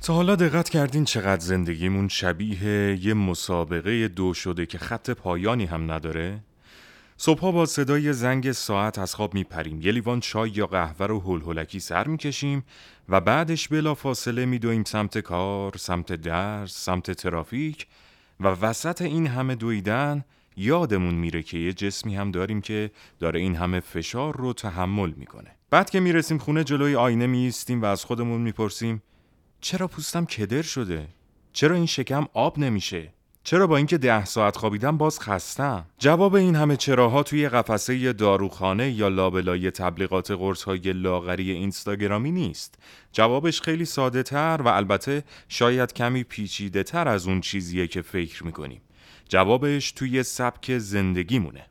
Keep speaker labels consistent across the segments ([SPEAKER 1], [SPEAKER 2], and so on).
[SPEAKER 1] تا حالا دقت کردین چقدر زندگیمون شبیه یه مسابقه دو شده که خط پایانی هم نداره؟ صبحا با صدای زنگ ساعت از خواب میپریم، یه لیوان چای یا قهوه رو هولکی سر میکشیم و بعدش بلا فاصله میدویم سمت کار، سمت درس، سمت ترافیک و وسط این همه دویدن یادمون میره که یه جسمی هم داریم که داره این همه فشار رو تحمل میکنه. بعد که میرسیم خونه جلوی آینه میایستیم و از خودمون میپرسیم چرا پوستم کدر شده؟ چرا این شکم آب نمیشه؟ چرا با اینکه 10 ساعت خوابیدم باز خستم؟ جواب این همه چراها توی قفسه داروخانه یا لابلای تبلیغات قرص‌های لاغری اینستاگرامی نیست. جوابش خیلی ساده تر و البته شاید کمی پیچیده تر از اون چیزیه که فکر میکنیم. جوابش توی سبک زندگیمونه.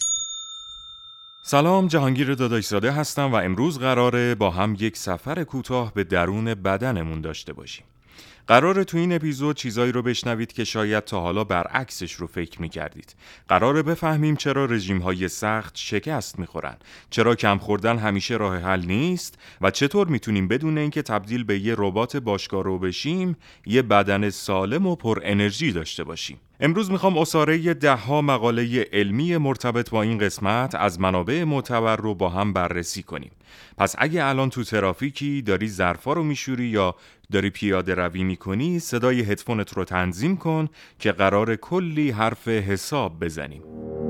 [SPEAKER 1] سلام، جهانگیر داداشزاده هستم و امروز قراره با هم یک سفر کوتاه به درون بدنمون داشته باشیم. قراره تو این اپیزود چیزایی رو بشنوید که شاید تا حالا برعکسش رو فکر می‌کردید. قراره بفهمیم چرا رژیم‌های سخت شکست می‌خورن، چرا کم خوردن همیشه راه حل نیست و چطور میتونیم بدون اینکه تبدیل به یه ربات باشکارو بشیم، یه بدن سالم و پر انرژی داشته باشیم. امروز میخوام عصاره 10 مقاله علمی مرتبط با این قسمت از منابع معتبر رو با هم بررسی کنیم. پس اگه الان تو ترافیکی داری ظرفا رو میشوری یا داری پیاده روی میکنی، صدای هدفونت رو تنظیم کن که قرار کلی حرف حساب بزنیم.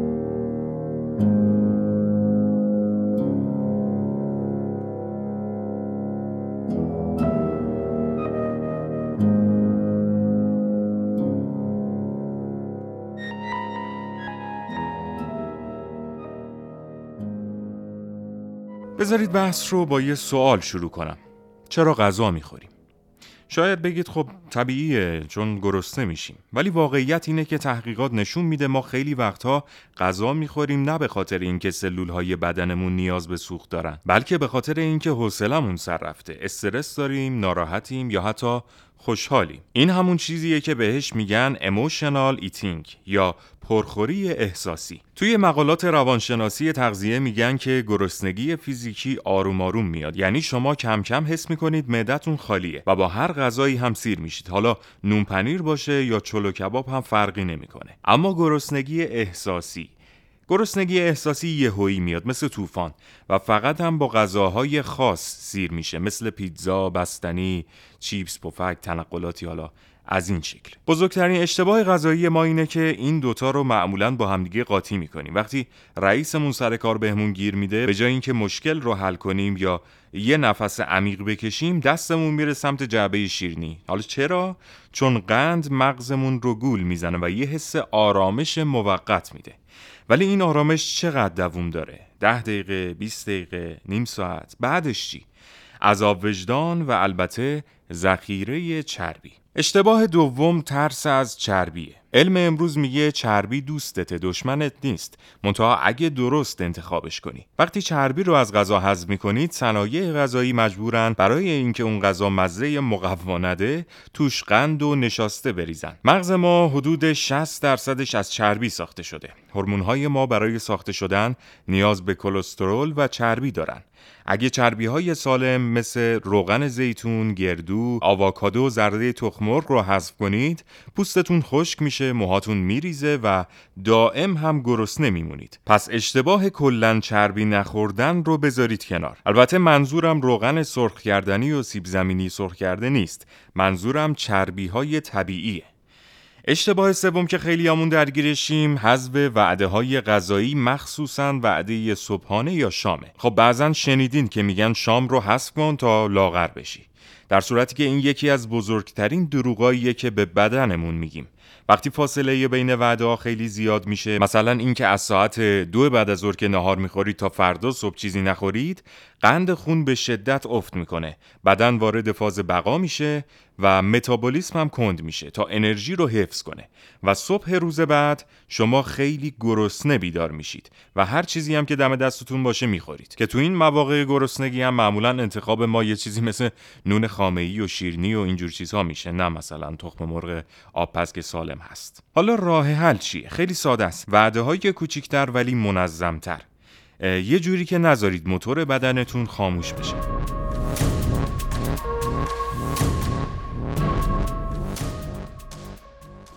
[SPEAKER 1] بذارید بحث رو با یه سوال شروع کنم. چرا غذا میخوریم؟ شاید بگید خب طبیعیه چون گرسنه میشیم، ولی واقعیت اینه که تحقیقات نشون میده ما خیلی وقتها غذا میخوریم نه به خاطر اینکه سلولهای بدنمون نیاز به سوخت دارن، بلکه به خاطر اینکه حوصله‌مون سر رفته، استرس داریم، ناراحتیم یا حتی خوشحالیم. این همون چیزیه که بهش میگن emotional eating یا پرخوری احساسی. توی مقالات روانشناسی تغذیه میگن که گرسنگی فیزیکی آروم آروم میاد، یعنی شما کم کم حس میکنید معدتون خالیه و با هر غذایی هم سیر میشید، حالا نون پنیر باشه یا چلو کباب هم فرقی نمیکنه. اما گرسنگی احساسی یهویی میاد مثل طوفان و فقط هم با غذاهای خاص سیر میشه، مثل پیتزا، بستنی، چیپس، پفک، تنقلاتی حالا از این شکل. بزرگترین اشتباه غذایی ما اینه که این دوتا رو معمولاً با همدیگه قاطی میکنیم. وقتی رئیسمون سر کار بهمون گیر میده، به جای اینکه مشکل رو حل کنیم یا یه نفس عمیق بکشیم، دستمون میره سمت جعبه شیرینی. حالا چرا؟ چون قند مغزمون رو گول میزنه و یه حس آرامش موقت میده. ولی این آرامش چقدر دوام داره؟ 10 دقیقه، 20 دقیقه، نیم ساعت؟ بعدش چی؟ عذاب وجدان و البته ذخیره چربی. اشتباه دوم ترس از چربیه. علم امروز میگه چربی دوستته، دشمنت نیست، منتها اگه درست انتخابش کنی. وقتی چربی رو از غذا حذف میکنید، صنایع غذایی مجبورن برای اینکه اون غذا مزه مقوا نده، توش قند و نشاسته بریزن. مغز ما حدود 60% از چربی ساخته شده. هورمون‌های ما برای ساخته شدن نیاز به کلسترول و چربی دارن. اگه چربی‌های سالم مثل روغن زیتون، گردو، آووکادو، زرده تخم‌مرغ رو حذف کنید، پوستتون خشک میشه، موهاتون میریزه و دائم هم گرسنه میمونید. پس اشتباه کلاً چربی نخوردن رو بذارید کنار. البته منظورم روغن سرخ کردنی و سیب زمینی سرخ کرده نیست. منظورم چربی‌های طبیعیه. اشتباه سوم که خیلیامون درگیرشیم حذف وعده‌های غذایی، مخصوصاً وعده صبحانه یا شامه. خب بعضن شنیدین که میگن شام رو حذف کن تا لاغر بشی، در صورتی که این یکی از بزرگترین دروغاییه که به بدنمون میگیم. وقتی فاصله بین وعده‌ها خیلی زیاد میشه، مثلا اینکه از ساعت 2 بعد از ظهر که نهار میخورید تا فردا صبح چیزی نخورید، قند خون به شدت افت میکنه، بدن وارد فاز بقا میشه و متابولیسم هم کند میشه تا انرژی رو حفظ کنه و صبح روز بعد شما خیلی گرسنه بیدار میشید و هر چیزی هم که دم دستتون باشه میخورید، که تو این مواقع گرسنگی هم معمولا انتخاب ما یه چیزی مثل نون خامه‌ای و شیرینی و اینجور چیزها میشه، نه مثلا تخم مرغ آبپز که سالم هست. حالا راه حل چیه؟ خیلی ساده است. وعده‌های کوچیک‌تر ولی منظم‌تر. یه جوری که نذارید موتور بدنتون خاموش بشه.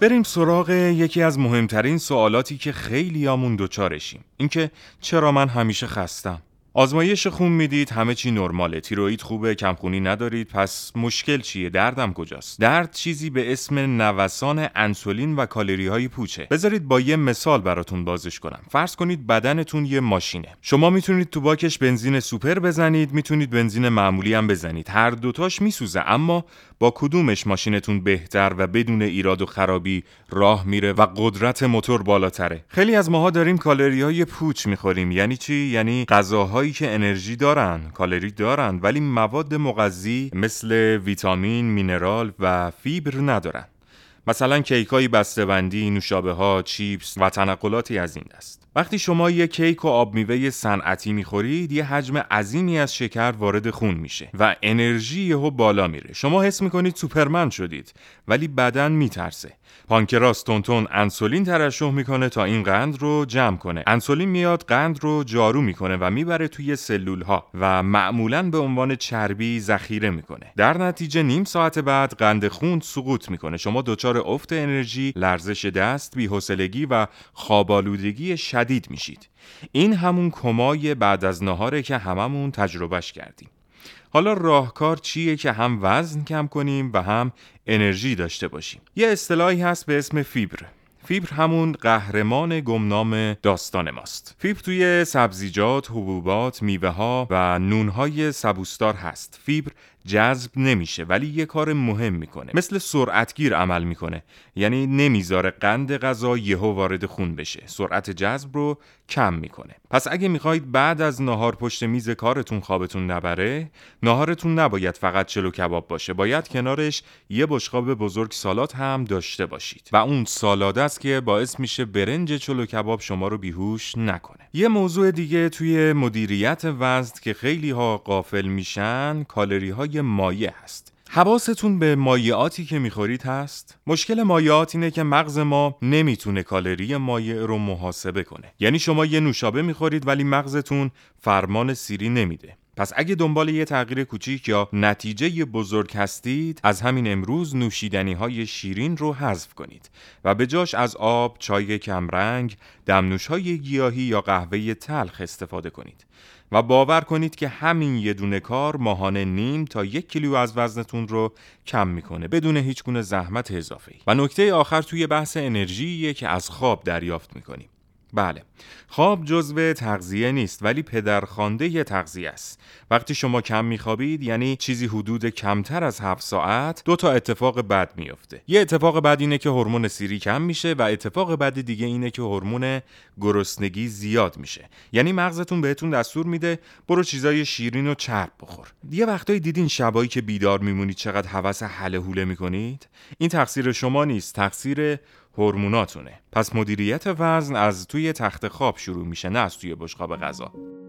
[SPEAKER 1] بریم سراغ یکی از مهمترین سوالاتی که خیلیامون دوچارشیم. اینکه چرا من همیشه خستم؟ آزمایش خون میدید، همه چی نرماله، تیروئید خوبه، کمخونی ندارید، پس مشکل چیه؟ دردم کجاست؟ درد چیزی به اسم نوسان انسولین و کالری های پوچه. بذارید با یه مثال براتون بازش کنم. فرض کنید بدنتون یه ماشینه. شما میتونید تو باکش بنزین سوپر بزنید، میتونید بنزین معمولی هم بزنید. هر دوتاش میسوزه، اما با کدومش ماشینتون بهتر و بدون ایراد و خرابی راه میره و قدرت موتور بالاتره؟ خیلی از ماها داریم کالری های پوچ میخوریم. یعنی چی؟ یعنی غذاهایی که انرژی دارن، کالری دارن، ولی مواد مغذی مثل ویتامین، مینرال و فیبر ندارن. مثلا کیک‌های بسته‌بندی، نوشابه‌ها، چیپس و تنقلاتی از این دست. وقتی شما یک کیک و آب میوه صنعتی میخورید، یه حجم عظیمی از شکر وارد خون میشه و انرژی یهو بالا میره. شما حس میکنید سوپرمن شدید، ولی بدن میترسه. پانکراس تونتون انسولین ترشح میکنه تا این قند رو جمع کنه. انسولین میاد قند رو جارو میکنه و میبره توی سلول‌ها و معمولاً به عنوان چربی ذخیره میکنه. در نتیجه نیم ساعت بعد قند خون سقوط میکنه. شما دچار افت انرژی، لرزش دست، بی‌حوصلگی و خواب‌آلودگی شدید میشید. این همون کمای بعد از نهاره که هممون تجربهش کردیم. حالا راهکار چیه که هم وزن کم کنیم و هم انرژی داشته باشیم؟ یه اصطلاحی هست به اسم فیبر. فیبر همون قهرمان گمنام داستان ماست. فیبر توی سبزیجات، حبوبات، میوه‌ها و نونهای سبوسدار هست. فیبر جذب نمیشه ولی یه کار مهم میکنه. مثل سرعتگیر عمل میکنه. یعنی نمیذاره قند غذا یهو وارد خون بشه. سرعت جذب رو کم میکنه. پس اگه میخواید بعد از ناهار پشت میز کارتون خوابتون نبره، ناهارتون نباید فقط چلو کباب باشه. باید کنارش یه بشقاب بزرگ سالاد هم داشته باشید. و اون سالاد است که باعث میشه برنج چلو کباب شما رو بیهوش نکنه. یه موضوع دیگه توی مدیریت وزن که خیلی ها غافل میشن، کالری های مایع هست. حواستون به مایعاتی که میخورید هست؟ مشکل مایعات اینه که مغز ما نمیتونه کالری مایع رو محاسبه کنه. یعنی شما یه نوشابه میخورید ولی مغزتون فرمان سیری نمیده. پس اگه دنبال یه تغییر کوچیک یا نتیجه بزرگ هستید، از همین امروز نوشیدنی‌های شیرین رو حذف کنید و به جاش از آب، چای کمرنگ، دمنوش‌های گیاهی یا قهوه تلخ استفاده کنید. و باور کنید که همین یه دونه کار ماهانه نیم تا 1 کیلو از وزنتون رو کم میکنه بدون هیچ گونه زحمت اضافه‌ای. و نکته آخر توی بحث انرژیه که از خواب دریافت میکنیم. بله، خواب جزو تغذیه نیست ولی پدرخوانده تغذیه است. وقتی شما کم میخوابید یعنی چیزی حدود کمتر از 7 ساعت، 2 تا اتفاق بد میفته. یه اتفاق بد اینه که هورمون سیری کم میشه و اتفاق بد دیگه اینه که هورمون گرسنگی زیاد میشه. یعنی مغزتون بهتون دستور میده برو چیزای شیرین و چرب بخور. یه وقتایی دیدین شبایی که بیدار میمونید چقدر هوس هله هوله میکنید؟ این تقصیر شما نیست، تقصیر هورموناتونه. پس مدیریت وزن از توی تخت خواب شروع میشه، نه از توی بشقاب غذا.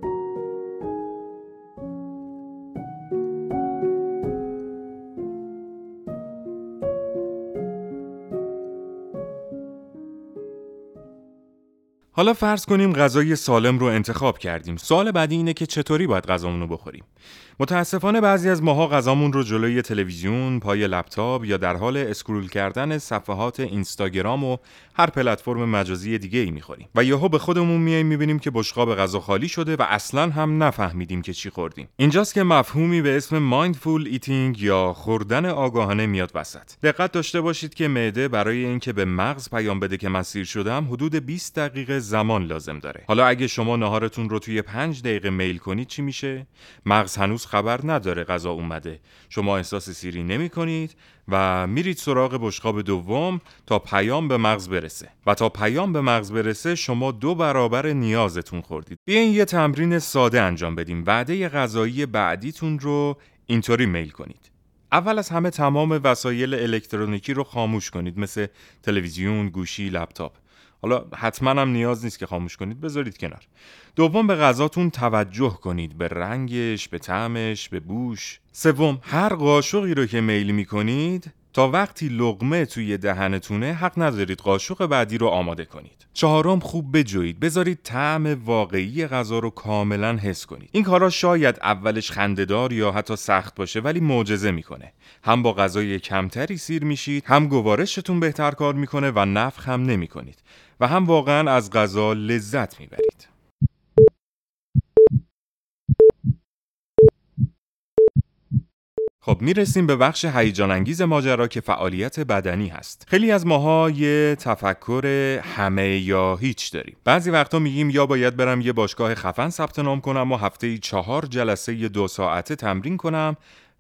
[SPEAKER 1] حالا فرض کنیم غذای سالم رو انتخاب کردیم. سوال بعدی اینه که چطوری باید غذامون رو بخوریم؟ متاسفانه بعضی از ماها غذامون رو جلوی تلویزیون، پای لپتاپ یا در حال اسکرول کردن صفحات اینستاگرام و هر پلتفرم مجازی دیگه‌ای می‌خوریم. و یهو به خودمون می‌بینیم که بشقاب غذا خالی شده و اصلاً هم نفهمیدیم که چی خوردیم. اینجاست که مفهومی به اسم مایندفول ایتینگ یا خوردن آگاهانه میاد وسط. دقت داشته باشید که معده برای اینکه به مغز پیام بده که من سیر شدم، حدود 20 دقیقه زمان لازم داره. حالا اگه شما ناهارتون رو توی 5 دقیقه میل کنید چی میشه؟ مغز هنوز خبر نداره غذا اومده. شما احساس سیری نمی‌کنید و میرید سراغ بشقاب دوم تا پیام به مغز برسه. و تا پیام به مغز برسه شما 2 برابر نیازتون خوردید. بیاین یه تمرین ساده انجام بدیم. وعده غذایی بعدیتون رو اینطوری میل کنید. اول از همه تمام وسایل الکترونیکی رو خاموش کنید، مثل تلویزیون، گوشی، لپتاپ. حالا حتما هم نیاز نیست که خاموش کنید، بذارید کنار. دوم، به غذاتون توجه کنید، به رنگش، به طعمش، به بوش. سوم، هر قاشقی رو که میل می‌کنید تا وقتی لقمه توی دهنتونه حق ندارید قاشق بعدی رو آماده کنید. 4، خوب بجویید، بذارید طعم واقعی غذا رو کاملا حس کنید. این کارا شاید اولش خنده‌دار یا حتی سخت باشه، ولی معجزه میکنه. هم با غذای کمتری سیر میشید، هم گوارشتون بهتر کار میکنه و نفخ هم نمیکنید و هم واقعا از غذا لذت میبرید. خب میرسیم به بخش هیجان انگیز ماجرا که فعالیت بدنی هست. خیلی از ماها یه تفکر همه یا هیچ داریم. بعضی وقتا میگیم یا باید برم یه باشگاه خفن ثبت نام کنم و هفته‌ای 4 جلسه 2 ساعته تمرین کنم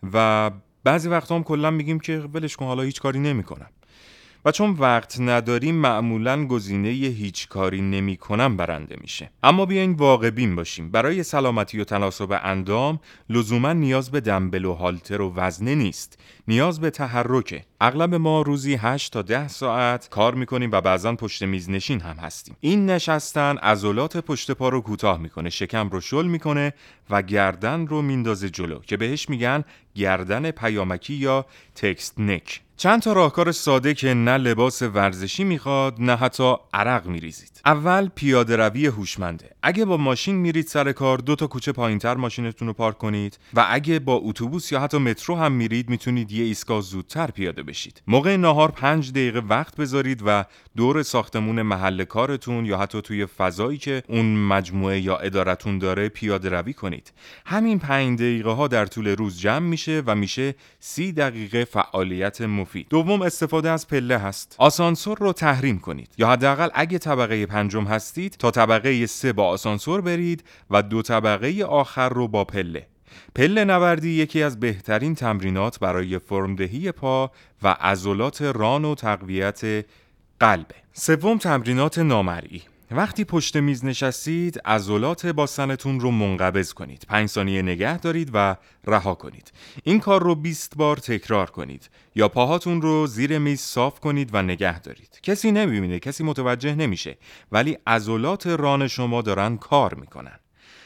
[SPEAKER 1] و بعضی وقتا هم کلا میگیم که ولش کن، حالا هیچ کاری نمیکنم. و چون وقت نداریم معمولاً گزینه هیچ کاری نمی کنم برنده میشه. اما بیاین واقع بین باشیم. برای سلامتی و تناسب اندام لزوما نیاز به دمبل و هالتر و وزنه نیست. نیاز به تحرکه. اغلب ما روزی 8 تا 10 ساعت کار میکنیم و بعضاً پشت میز نشین هم هستیم. این نشستن عضلات پشت پا رو کوتاه میکنه، شکم رو شل میکنه و گردن رو میندازه جلو که بهش میگن گردن پیامکی یا تکست نک. چند تا راهکار ساده که نه لباس ورزشی میخواد نه حتی عرق میریزید. اول پیاده روی هوشمنده. اگه با ماشین میرید سر کار 2 تا کوچه پایینتر ماشینتون رو پارک کنید و اگه با اتوبوس یا حتی مترو هم میرید میتونید یه ایستگاه زودتر پیاده بشید. موقع ناهار 5 دقیقه وقت بذارید و دور ساختمون محل کارتون یا حتی توی فضایی که اون مجموعه یا ادارتون داره پیاده روی کنید. همین 5 دقیقه ها در طول روز جمع میشه و میشه 30 دقیقه فعالیت مفید. دوم استفاده از پله هست. آسانسور رو تحریم کنید یا حداقل اگه طبقه 5 هستید تا طبقه 3 با آسانسور برید و 2 طبقه آخر رو با پله. پله نوردی یکی از بهترین تمرینات برای فرمدهی پا و عضلات ران و تقویت قلبه. سوم تمرینات نامرئی. وقتی پشت میز نشستید عضلات باسنتون رو منقبض کنید. 5 ثانیه نگه دارید و رها کنید. این کار رو 20 بار تکرار کنید. یا پاهاتون رو زیر میز صاف کنید و نگه دارید. کسی نمیبینه، کسی متوجه نمیشه، ولی عضلات ران شما دارن کار میکنن.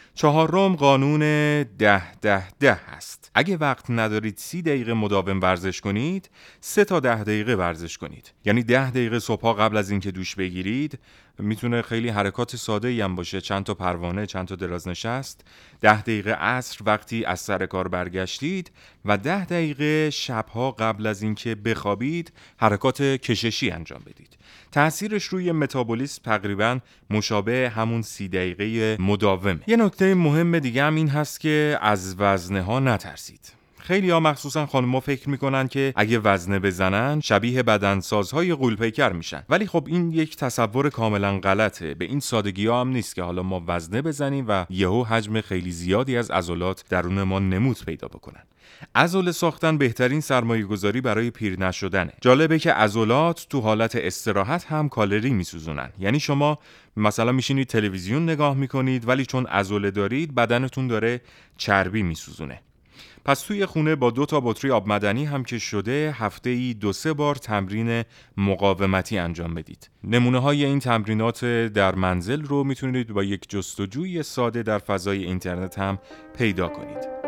[SPEAKER 1] 4 قانون 10-10-10 هست. اگه وقت ندارید 30 دقیقه مداوم ورزش کنید، 3 تا 10 دقیقه ورزش کنید. یعنی 10 دقیقه صبح قبل از اینکه دوش بگیرید، میتونه خیلی حرکات ساده‌ای هم باشه، چند تا پروانه، چند تا درازنشست. 10 دقیقه عصر وقتی از سر کار برگشتید و 10 دقیقه شبها قبل از اینکه بخوابید حرکات کششی انجام بدید. تأثیرش روی متابولیسم تقریباً مشابه همون 30 دقیقه مداومه. یه نکته مهم دیگه هم این هست که از وزنه ها نترسید. خیلی ها مخصوصا خانم‌ها فکر میکنن که اگه وزنه بزنن شبیه بدنسازهای غول‌پیکر میشن، ولی خب این یک تصور کاملا غلطه. به این سادگی ها هم نیست که حالا ما وزنه بزنیم و یهو حجم خیلی زیادی از عضلات درون ما نمود پیدا بکنن. عضله ساختن بهترین سرمایه‌گذاری برای پیر نشدنه. جالبه که عضلات تو حالت استراحت هم کالری میسوزونن. یعنی شما مثلا میشینید تلویزیون نگاه میکنید ولی چون عضله دارید بدنتون داره چربی میسوزونه. پس توی خونه با 2 تا بطری آب معدنی هم که شده هفته‌ای 2-3 بار تمرین مقاومتی انجام بدید. نمونه های این تمرینات در منزل رو میتونید با یک جستجوی ساده در فضای اینترنت هم پیدا کنید.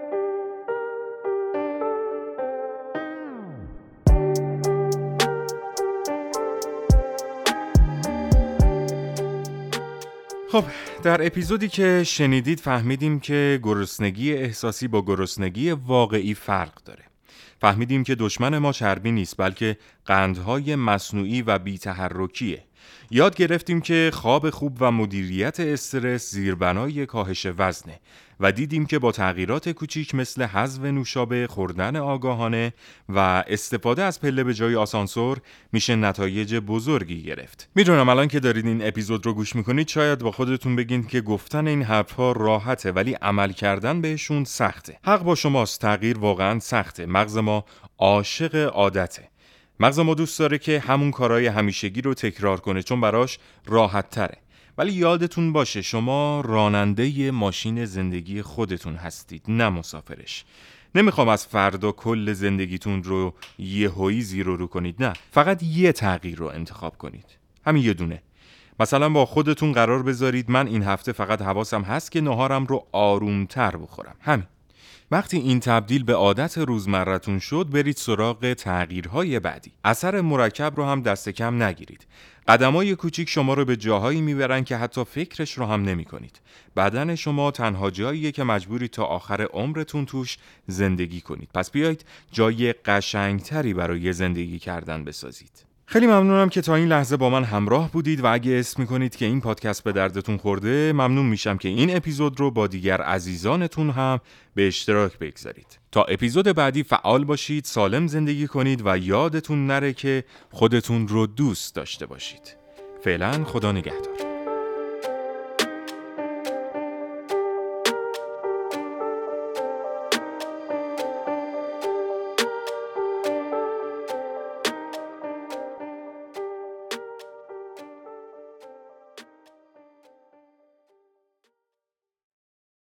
[SPEAKER 1] خب در اپیزودی که شنیدید فهمیدیم که گرسنگی احساسی با گرسنگی واقعی فرق داره. فهمیدیم که دشمن ما چربی نیست بلکه قندهای مصنوعی و بی‌تحرکیه. یاد گرفتیم که خواب خوب و مدیریت استرس زیربنای کاهش وزنه و دیدیم که با تغییرات کوچیک مثل حذف نوشابه، خوردن آگاهانه و استفاده از پله به جای آسانسور میشه نتایج بزرگی گرفت. میدونم الان که دارید این اپیزود رو گوش میکنید شاید با خودتون بگین که گفتن این حرفا راحته ولی عمل کردن بهشون سخته. حق با شماست، تغییر واقعا سخته. مغز ما عاشق عادته. مغز ما دوست داره که همون کارهای همیشگی رو تکرار کنه چون براش راحت تره. ولی یادتون باشه شما راننده ماشین زندگی خودتون هستید، نه مسافرش. نمیخوام از فردا کل زندگیتون رو یهویی زیرو رو کنید، نه، فقط یه تغییر رو انتخاب کنید، همین یه دونه. مثلا با خودتون قرار بذارید من این هفته فقط حواسم هست که نهارم رو آرومتر بخورم، همین. وقتی این تبدیل به عادت روزمرتون شد، برید سراغ تغییرهای بعدی. اثر مرکب رو هم دست کم نگیرید. قدمای کوچیک شما رو به جاهایی میبرن که حتی فکرش رو هم نمی کنید. بدن شما تنها جاییه که مجبوری تا آخر عمرتون توش زندگی کنید. پس بیایید جای قشنگتری برای زندگی کردن بسازید. خیلی ممنونم که تا این لحظه با من همراه بودید و اگه اسم میکنید که این پادکست به دردتون خورده، ممنون میشم که این اپیزود رو با دیگر عزیزانتون هم به اشتراک بگذارید. تا اپیزود بعدی فعال باشید، سالم زندگی کنید و یادتون نره که خودتون رو دوست داشته باشید. فعلا خدا نگهدار.